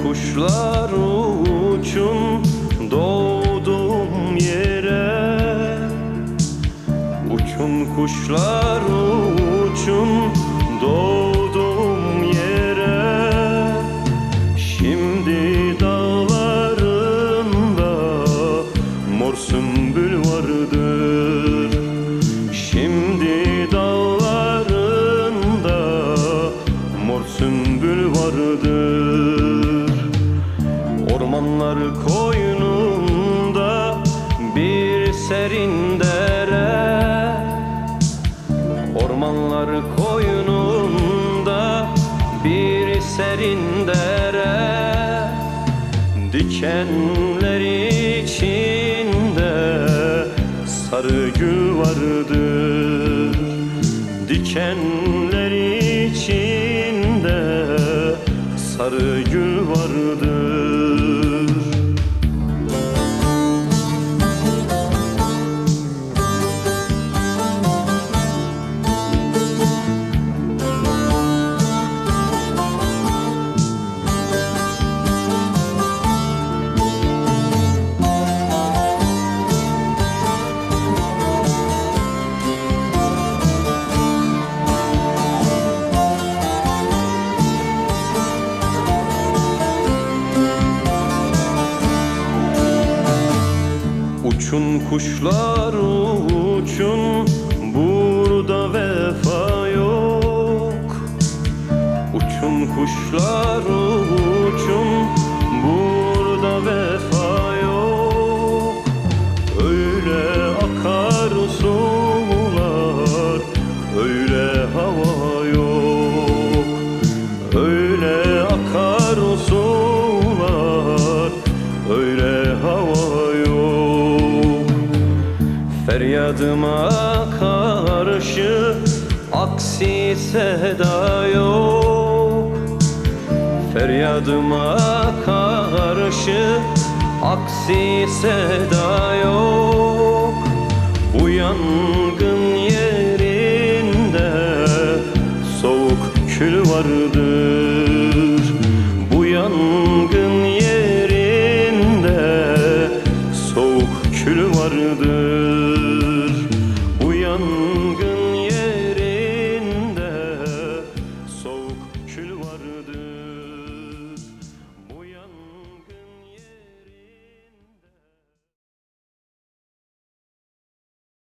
kuşlar uçun doğduğum yere. Uçun kuşlar uçun doğduğum yere. Şimdi dağlarında mor sümbül vardır. Şimdi dağlarında mor sümbül vardır. Ormanlar koynunda bir serin dere. Ormanlar koynunda bir serin dere. Dikenler içinde sarı gül vardır. Dikenler içinde sarı gül vardır. Uçun kuşlar uçun, burada vefa yok. Uçun kuşlar uçun, burada vefa yok. Öyle akar sular, öyle hava yok. Öyle akar sular, öyle hava yok. Feryadıma karşı aksi seda yok. Feryadıma karşı aksi seda yok. Bu yangın yerinde soğuk kül vardır. Bu yangın